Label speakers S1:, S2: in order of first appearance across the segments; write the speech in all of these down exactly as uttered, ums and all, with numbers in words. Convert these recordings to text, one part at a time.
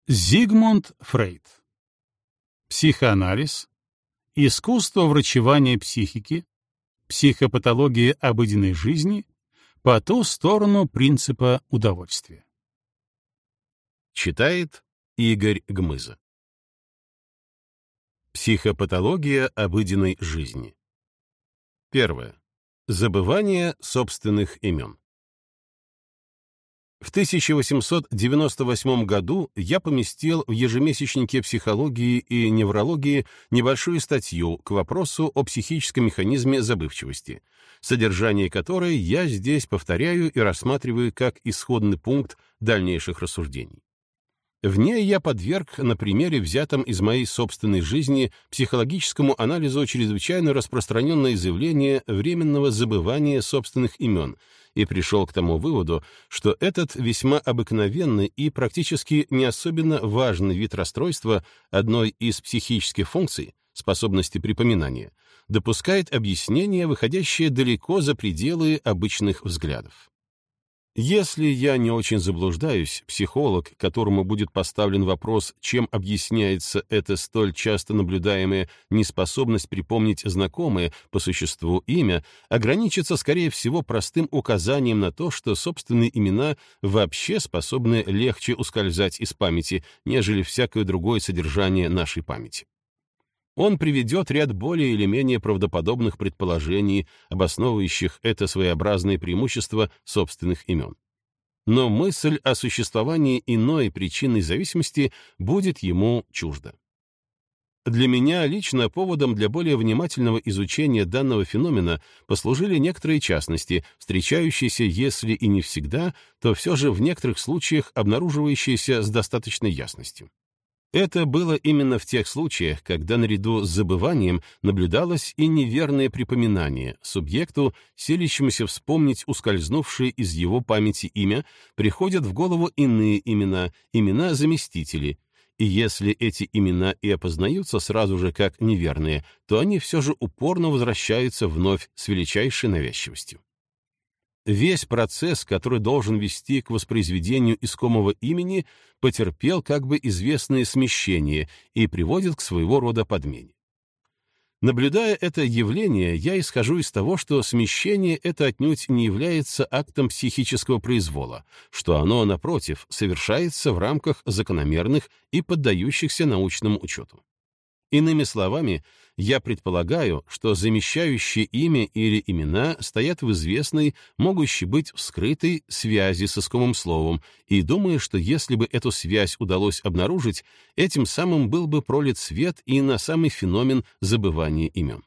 S1: Зигмунд Фрейд. Психоанализ, искусство врачевания психики, психопатология обыденной жизни по ту сторону принципа удовольствия.
S2: Читает Игорь Гмыза. Психопатология обыденной жизни. Первое. Забывание собственных имен. В тысяча восемьсот девяносто восьмом году я поместил в ежемесячнике психологии и неврологии небольшую статью к вопросу о психическом механизме забывчивости, содержание которой я здесь повторяю и рассматриваю как исходный пункт дальнейших рассуждений. В ней я подверг на примере, взятом из моей собственной жизни, психологическому анализу чрезвычайно распространенное заявление временного забывания собственных имен и пришел к тому выводу, что этот весьма обыкновенный и практически не особенно важный вид расстройства одной из психических функций, способности припоминания, допускает объяснение, выходящее далеко за пределы обычных взглядов. Если я не очень заблуждаюсь, психолог, которому будет поставлен вопрос, чем объясняется эта столь часто наблюдаемая неспособность припомнить знакомое по существу имя, ограничится, скорее всего, простым указанием на то, что собственные имена вообще способны легче ускользать из памяти, нежели всякое другое содержание нашей памяти. Он приведет ряд более или менее правдоподобных предположений, обосновывающих это своеобразное преимущество собственных имен. Но мысль о существовании иной причинной зависимости будет ему чужда. Для меня лично поводом для более внимательного изучения данного феномена послужили некоторые частности, встречающиеся, если и не всегда, то все же в некоторых случаях обнаруживающиеся с достаточной ясностью. Это было именно в тех случаях, когда наряду с забыванием наблюдалось и неверное припоминание. Субъекту, силящемуся вспомнить ускользнувшее из его памяти имя, приходят в голову иные имена, имена-заместители, и если эти имена и опознаются сразу же как неверные, то они все же упорно возвращаются вновь с величайшей навязчивостью. Весь процесс, который должен вести к воспроизведению искомого имени, потерпел как бы известное смещение и приводит к своего рода подмене. Наблюдая это явление, я исхожу из того, что смещение это отнюдь не является актом психического произвола, что оно, напротив, совершается в рамках закономерных и поддающихся научному учету. Иными словами, я предполагаю, что замещающие имя или имена стоят в известной, могущей быть вскрытой связи с искомым словом, и думаю, что если бы эту связь удалось обнаружить, этим самым был бы пролит свет и на самый феномен забывания имен.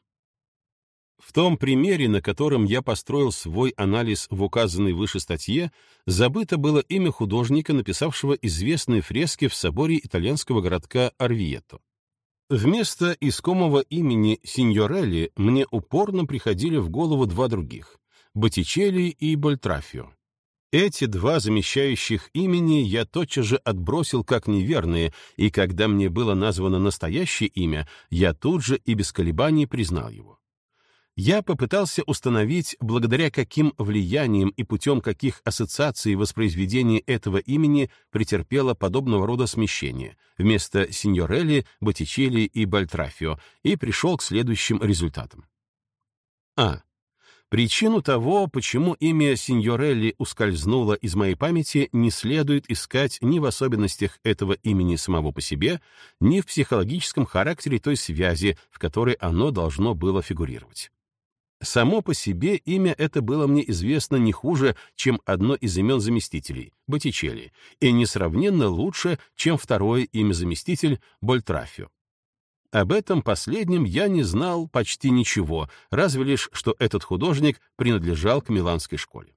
S2: В том примере, на котором я построил свой анализ в указанной выше статье, забыто было имя художника, написавшего известные фрески в соборе итальянского городка Орвьето. Вместо искомого имени Синьорелли мне упорно приходили в голову два других — Боттичелли и Больтрафио. Эти два замещающих имени я тотчас же отбросил как неверные, и когда мне было названо настоящее имя, я тут же и без колебаний признал его. Я попытался установить, благодаря каким влияниям и путем каких ассоциаций воспроизведение этого имени претерпело подобного рода смещение вместо Синьорелли, Боттичелли и Больтрафио, и пришел к следующим результатам. А. Причину того, почему имя Синьорелли ускользнуло из моей памяти, не следует искать ни в особенностях этого имени самого по себе, ни в психологическом характере той связи, в которой оно должно было фигурировать. Само по себе имя это было мне известно не хуже, чем одно из имен заместителей — Боттичелли, и несравненно лучше, чем второе имя-заместитель — Больтрафио. Об этом последнем я не знал почти ничего, разве лишь, что этот художник принадлежал к миланской школе.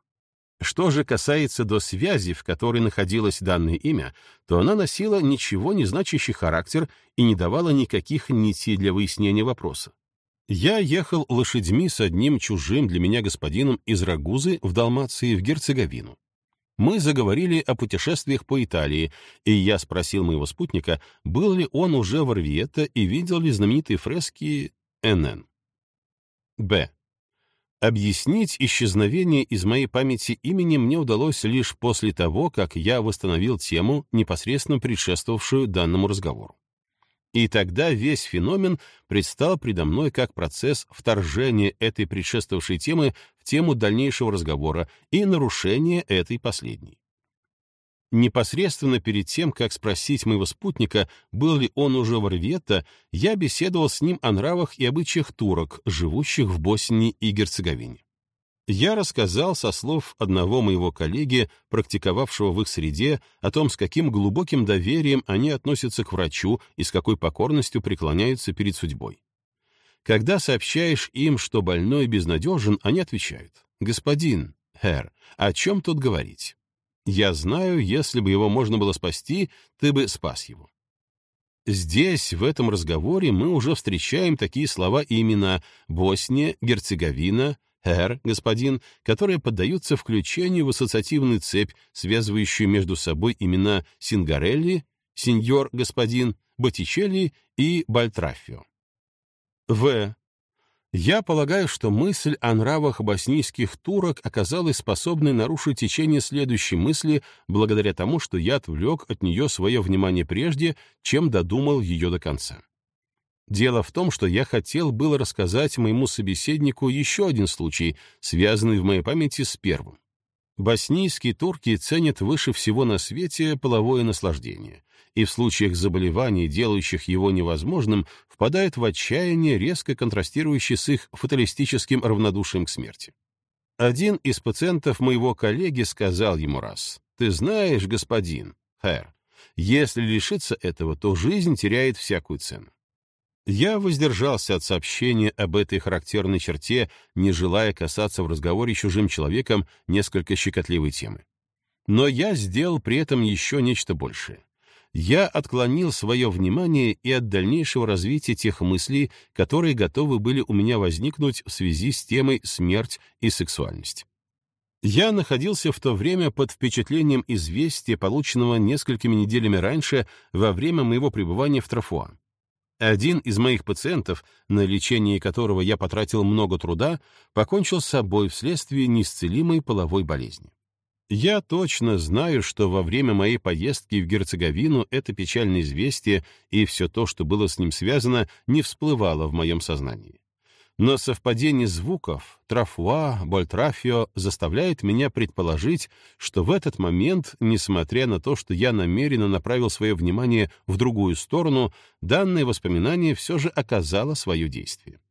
S2: Что же касается до связи, в которой находилось данное имя, то она носила ничего не значащий характер и не давала никаких нитей для выяснения вопроса. Я ехал лошадьми с одним чужим для меня господином из Рагузы в Далмации в Герцеговину. Мы заговорили о путешествиях по Италии, и я спросил моего спутника, был ли он уже в Орвьето и видел ли знаменитые фрески Н Н. Б. Объяснить исчезновение из моей памяти имени мне удалось лишь после того, как я восстановил тему, непосредственно предшествовавшую данному разговору. И тогда весь феномен предстал предо мной как процесс вторжения этой предшествовавшей темы в тему дальнейшего разговора и нарушения этой последней. Непосредственно перед тем, как спросить моего спутника, был ли он уже в Орвьетто, я беседовал с ним о нравах и обычаях турок, живущих в Боснии и Герцеговине. Я рассказал со слов одного моего коллеги, практиковавшего в их среде, о том, с каким глубоким доверием они относятся к врачу и с какой покорностью преклоняются перед судьбой. Когда сообщаешь им, что больной безнадежен, они отвечают: «Господин, хэр, о чем тут говорить? Я знаю, если бы его можно было спасти, ты бы спас его». Здесь, в этом разговоре, мы уже встречаем такие слова и имена: Босния, Герцеговина, «Хэр», господин, которые поддаются включению в ассоциативную цепь, связывающую между собой имена Сингарелли, сеньор, господин, Боттичелли и Бальтраффио. В. Я полагаю, что мысль о нравах боснийских турок оказалась способной нарушить течение следующей мысли благодаря тому, что я отвлек от нее свое внимание прежде, чем додумал ее до конца. Дело в том, что я хотел было рассказать моему собеседнику еще один случай, связанный в моей памяти с первым. Боснийские турки ценят выше всего на свете половое наслаждение, и в случаях заболеваний, делающих его невозможным, впадают в отчаяние, резко контрастирующее с их фаталистическим равнодушием к смерти. Один из пациентов моего коллеги сказал ему раз: «Ты знаешь, господин, хэр, если лишиться этого, то жизнь теряет всякую цену». Я воздержался от сообщения об этой характерной черте, не желая касаться в разговоре чужим человеком несколько щекотливой темы. Но я сделал при этом еще нечто большее. Я отклонил свое внимание и от дальнейшего развития тех мыслей, которые готовы были у меня возникнуть в связи с темой «смерть и сексуальность». Я находился в то время под впечатлением известия, полученного несколькими неделями раньше во время моего пребывания в Трафуа. Один из моих пациентов, на лечение которого я потратил много труда, покончил с собой вследствие неисцелимой половой болезни. Я точно знаю, что во время моей поездки в Герцеговину это печальное известие и все то, что было с ним связано, не всплывало в моем сознании. Но совпадение звуков «Трафуа», «Бальтраффио» заставляет меня предположить, что в этот момент, несмотря на то, что я намеренно направил свое внимание в другую сторону, данное воспоминание все же оказало свое действие.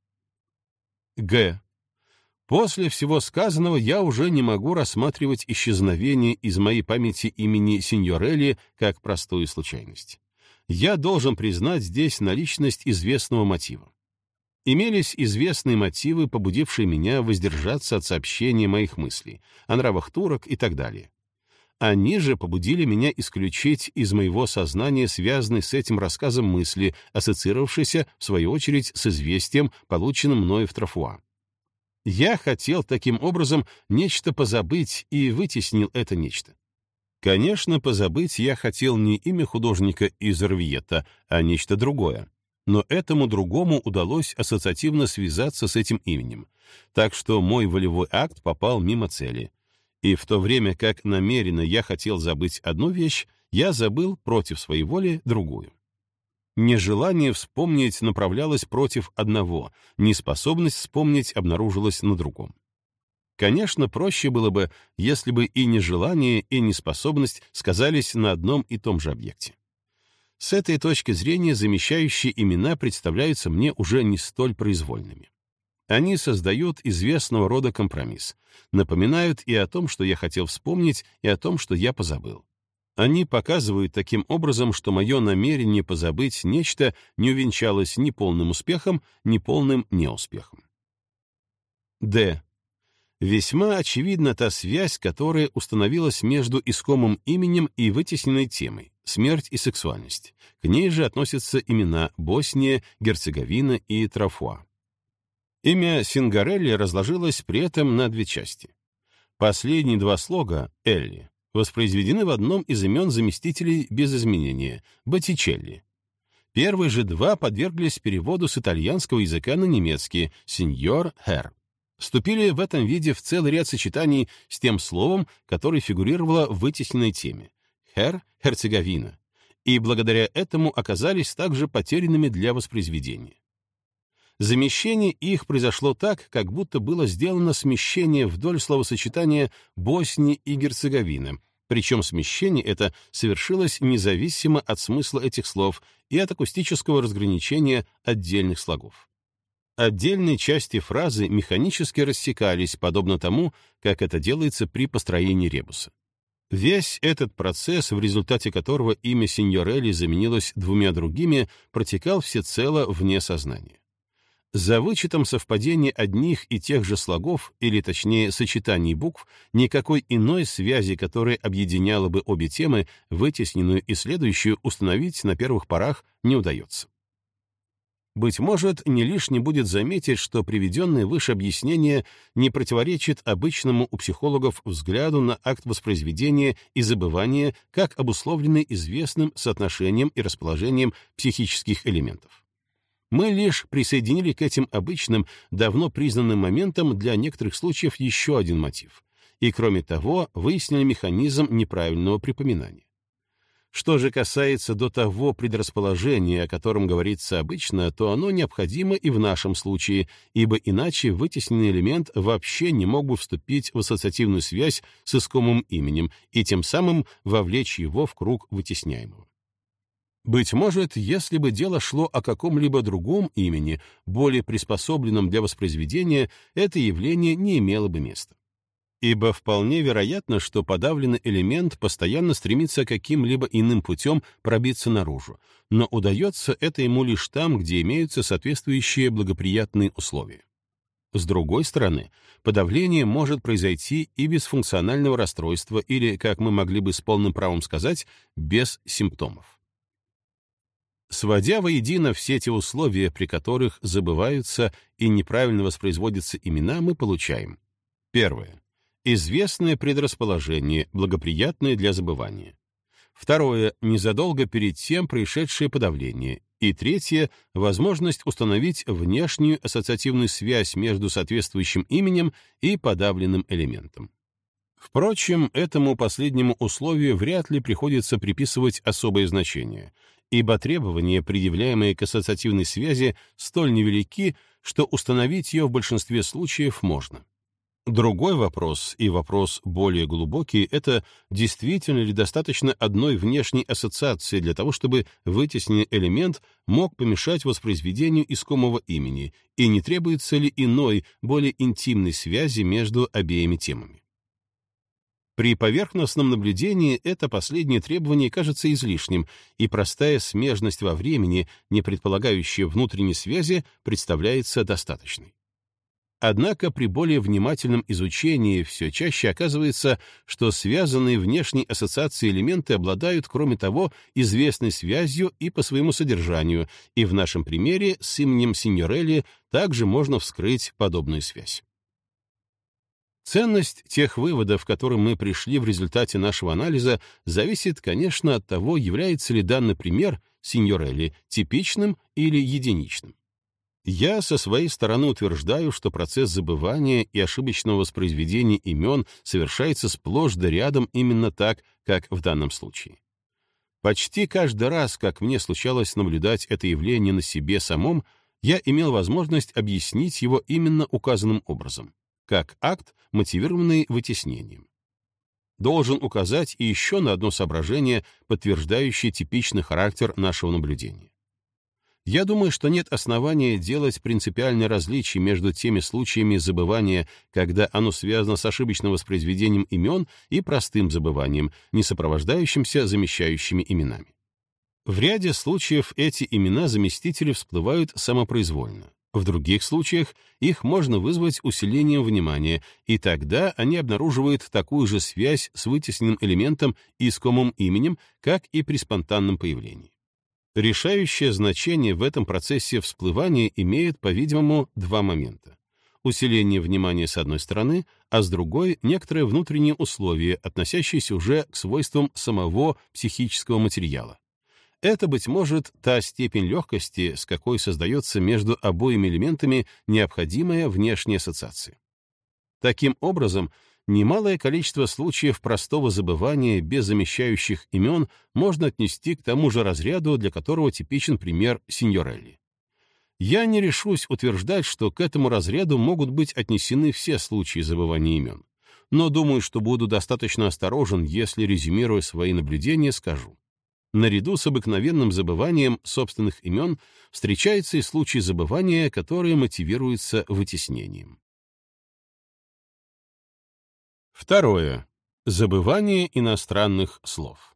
S2: Г. После всего сказанного я уже не могу рассматривать исчезновение из моей памяти имени Синьорелли как простую случайность. Я должен признать здесь наличность известного мотива. Имелись известные мотивы, побудившие меня воздержаться от сообщения моих мыслей о нравах турок и так далее. Они же побудили меня исключить из моего сознания связанные с этим рассказом мысли, ассоциировавшиеся, в свою очередь, с известием, полученным мною в Трафуа. Я хотел таким образом нечто позабыть и вытеснил это нечто. Конечно, позабыть я хотел не имя художника из Орвьетто, а нечто другое. Но этому другому удалось ассоциативно связаться с этим именем, так что мой волевой акт попал мимо цели. И в то время как намеренно я хотел забыть одну вещь, я забыл против своей воли другую. Нежелание вспомнить направлялось против одного, неспособность вспомнить обнаружилась на другом. Конечно, проще было бы, если бы и нежелание, и неспособность сказались на одном и том же объекте. С этой точки зрения замещающие имена представляются мне уже не столь произвольными. Они создают известного рода компромисс, напоминают и о том, что я хотел вспомнить, и о том, что я позабыл. Они показывают таким образом, что мое намерение позабыть нечто не увенчалось ни полным успехом, ни полным неуспехом. Д. Весьма очевидна та связь, которая установилась между искомым именем и вытесненной темой — смерть и сексуальность. К ней же относятся имена Босния, Герцеговина и Трафуа. Имя Сингарелли разложилось при этом на две части. Последние два слога — «Элли» воспроизведены в одном из имен заместителей без изменения — Боттичелли. Первые же два подверглись переводу с итальянского языка на немецкий — «сеньор», «хэр». вступили в этом виде в целый ряд сочетаний с тем словом, которое фигурировало в вытесненной теме — «хер», «Херцеговина», и благодаря этому оказались также потерянными для воспроизведения. Замещение их произошло так, как будто было сделано смещение вдоль словосочетания «Босния и Герцеговина», причем смещение это совершилось независимо от смысла этих слов и от акустического разграничения отдельных слогов. Отдельные части фразы механически рассекались, подобно тому, как это делается при построении ребуса. Весь этот процесс, в результате которого имя Синьорелли заменилось двумя другими, протекал всецело вне сознания. За вычетом совпадения одних и тех же слогов, или точнее сочетаний букв, никакой иной связи, которая объединяла бы обе темы, вытесненную и следующую, установить на первых порах не удается. Быть может, не лишне будет заметить, что приведенное выше объяснение не противоречит обычному у психологов взгляду на акт воспроизведения и забывания, как обусловленный известным соотношением и расположением психических элементов. Мы лишь присоединили к этим обычным, давно признанным моментам для некоторых случаев еще один мотив. И, кроме того, выяснили механизм неправильного припоминания. Что же касается до того предрасположения, о котором говорится обычно, то оно необходимо и в нашем случае, ибо иначе вытесненный элемент вообще не мог бы вступить в ассоциативную связь с искомым именем и тем самым вовлечь его в круг вытесняемого. Быть может, если бы дело шло о каком-либо другом имени, более приспособленном для воспроизведения, это явление не имело бы места. Ибо вполне вероятно, что подавленный элемент постоянно стремится каким-либо иным путем пробиться наружу, но удается это ему лишь там, где имеются соответствующие благоприятные условия. С другой стороны, подавление может произойти и без функционального расстройства или, как мы могли бы с полным правом сказать, без симптомов. Сводя воедино все те условия, при которых забываются и неправильно воспроизводятся имена, мы получаем: первое — известное предрасположение, благоприятное для забывания. Второе — незадолго перед тем происшедшее подавление. И третье — возможность установить внешнюю ассоциативную связь между соответствующим именем и подавленным элементом. Впрочем, этому последнему условию вряд ли приходится приписывать особое значение, ибо требования, предъявляемые к ассоциативной связи, столь невелики, что установить ее в большинстве случаев можно. Другой вопрос, и вопрос более глубокий, это действительно ли достаточно одной внешней ассоциации для того, чтобы вытесненный элемент мог помешать воспроизведению искомого имени, и не требуется ли иной, более интимной связи между обеими темами. При поверхностном наблюдении это последнее требование кажется излишним, и простая смежность во времени, не предполагающая внутренней связи, представляется достаточной. Однако при более внимательном изучении все чаще оказывается, что связанные внешней ассоциацией элементы обладают, кроме того, известной связью и по своему содержанию, и в нашем примере с именем Синьорелли также можно вскрыть подобную связь. Ценность тех выводов, к которым мы пришли в результате нашего анализа, зависит, конечно, от того, является ли данный пример Синьорелли типичным или единичным. Я со своей стороны утверждаю, что процесс забывания и ошибочного воспроизведения имен совершается сплошь да рядом именно так, как в данном случае. Почти каждый раз, как мне случалось наблюдать это явление на себе самом, я имел возможность объяснить его именно указанным образом, как акт, мотивированный вытеснением. Должен указать и еще на одно соображение, подтверждающее типичный характер нашего наблюдения. Я думаю, что нет основания делать принципиальное различие между теми случаями забывания, когда оно связано с ошибочным воспроизведением имен, и простым забыванием, не сопровождающимся замещающими именами. В ряде случаев эти имена заместители всплывают самопроизвольно. В других случаях их можно вызвать усилением внимания, и тогда они обнаруживают такую же связь с вытесненным элементом и искомым именем, как и при спонтанном появлении. Решающее значение в этом процессе всплывания имеют, по-видимому, два момента. Усиление внимания с одной стороны, а с другой — некоторые внутренние условия, относящиеся уже к свойствам самого психического материала. Это, быть может, та степень легкости, с какой создается между обоими элементами необходимая внешняя ассоциация. Таким образом, немалое количество случаев простого забывания без замещающих имен можно отнести к тому же разряду, для которого типичен пример Синьорелли. Я не решусь утверждать, что к этому разряду могут быть отнесены все случаи забывания имен, но думаю, что буду достаточно осторожен, если, резюмируя свои наблюдения, скажу. Наряду с обыкновенным забыванием собственных имен встречаются и случаи забывания, которые мотивируются вытеснением. Второе. Забывание иностранных слов.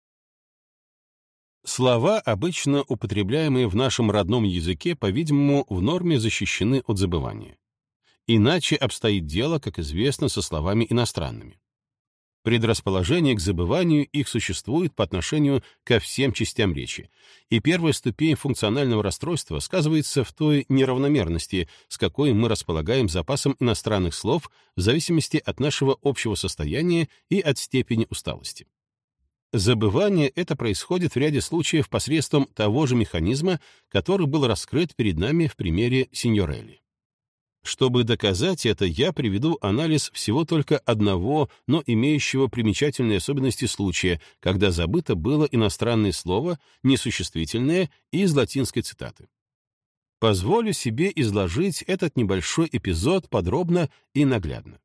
S2: Слова, обычно употребляемые в нашем родном языке, по-видимому, в норме защищены от забывания. Иначе обстоит дело, как известно, со словами иностранными. Предрасположение к забыванию их существует по отношению ко всем частям речи, и первая ступень функционального расстройства сказывается в той неравномерности, с какой мы располагаем запасом иностранных слов в зависимости от нашего общего состояния и от степени усталости. Забывание это происходит в ряде случаев посредством того же механизма, который был раскрыт перед нами в примере Синьорелли. Чтобы доказать это, я приведу анализ всего только одного, но имеющего примечательные особенности случая, когда забыто было иностранное слово, несуществительное, из латинской цитаты. Позволю себе изложить этот небольшой эпизод подробно и наглядно.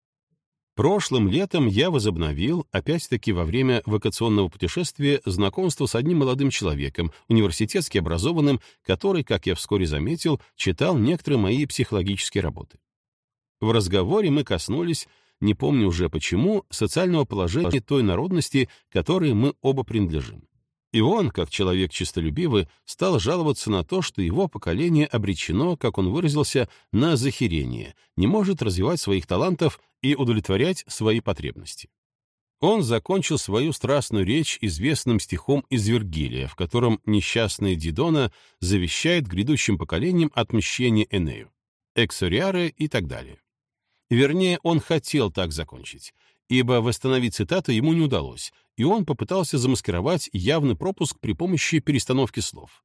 S2: Прошлым летом я возобновил, опять-таки во время вакационного путешествия, знакомство с одним молодым человеком, университетски образованным, который, как я вскоре заметил, читал некоторые мои психологические работы. В разговоре мы коснулись, не помню уже почему, социального положения той народности, которой мы оба принадлежим. И он, как человек честолюбивый, стал жаловаться на то, что его поколение обречено, как он выразился, на захерение, не может развивать своих талантов и удовлетворять свои потребности. Он закончил свою страстную речь известным стихом из Вергилия, в котором несчастная Дидона завещает грядущим поколениям отмщение Энею, эксориаре и так далее. Вернее, он хотел так закончить, ибо восстановить цитату ему не удалось, и он попытался замаскировать явный пропуск при помощи перестановки слов.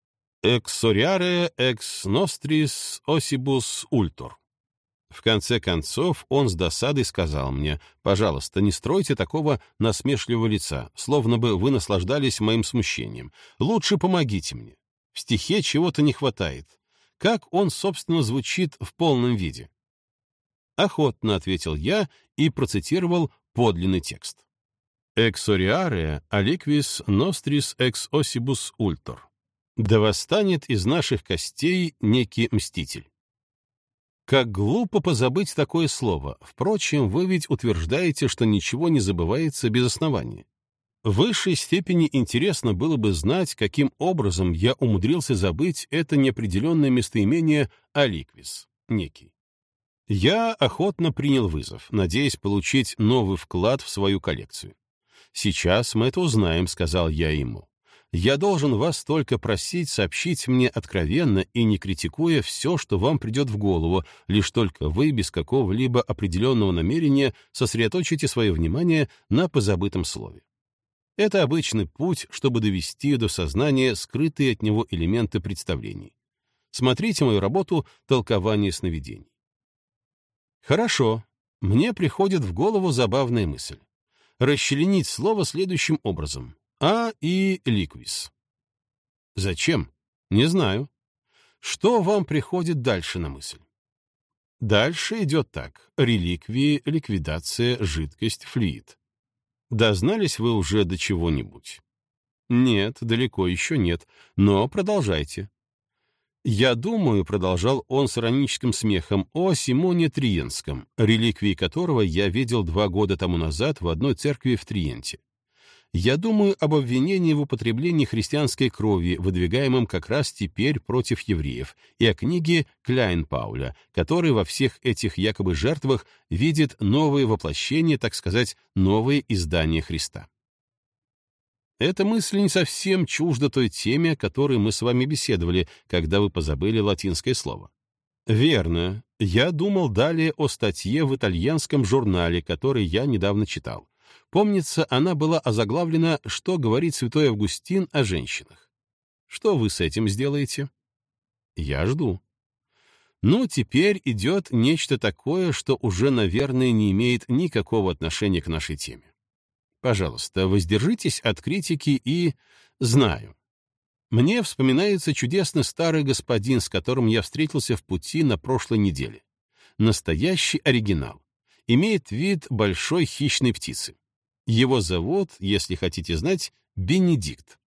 S2: «Exoriare ex nostris ossibus ultor». В конце концов, он с досадой сказал мне: «Пожалуйста, не стройте такого насмешливого лица, словно бы вы наслаждались моим смущением. Лучше помогите мне. В стихе чего-то не хватает. Как он, собственно, звучит в полном виде?» Охотно ответил я и процитировал подлинный текст. «Exoriare aliquis nostris ex ossibus ultor». «Да восстанет из наших костей некий мститель». Как глупо позабыть такое слово. Впрочем, вы ведь утверждаете, что ничего не забывается без основания. В высшей степени интересно было бы знать, каким образом я умудрился забыть это неопределенное местоимение «аликвис» — некий. Я охотно принял вызов, надеясь получить новый вклад в свою коллекцию. «Сейчас мы это узнаем», — сказал я ему. «Я должен вас только просить сообщить мне откровенно и не критикуя все, что вам придет в голову, лишь только вы без какого-либо определенного намерения сосредоточите свое внимание на позабытом слове. Это обычный путь, чтобы довести до сознания скрытые от него элементы представлений. Смотрите мою работу «Толкование сновидений». Хорошо, мне приходит в голову забавная мысль. Расчленить слово следующим образом. «А» и «ликвис». Зачем? Не знаю. Что вам приходит дальше на мысль? Дальше идет так. Реликвии, ликвидация, жидкость, флюид. Дознались вы уже до чего-нибудь? Нет, далеко еще нет, но продолжайте. «Я думаю», — продолжал он с ироническим смехом, «о Симоне Триенском, реликвии которого я видел два года тому назад в одной церкви в Триенте. Я думаю об обвинении в употреблении христианской крови, выдвигаемом как раз теперь против евреев, и о книге Кляйнпауля, который во всех этих якобы жертвах видит новое воплощение, так сказать, новое издание Христа». Эта мысль не совсем чужда той теме, о которой мы с вами беседовали, когда вы позабыли латинское слово. Верно. Я думал далее о статье в итальянском журнале, который я недавно читал. Помнится, она была озаглавлена «Что говорит святой Августин о женщинах». Что вы с этим сделаете? Я жду. Ну, теперь идет нечто такое, что уже, наверное, не имеет никакого отношения к нашей теме. Пожалуйста, воздержитесь от критики и... Знаю. Мне вспоминается чудесный старый господин, с которым я встретился в пути на прошлой неделе. Настоящий оригинал. Имеет вид большой хищной птицы. Его зовут, если хотите знать, Бенедикт.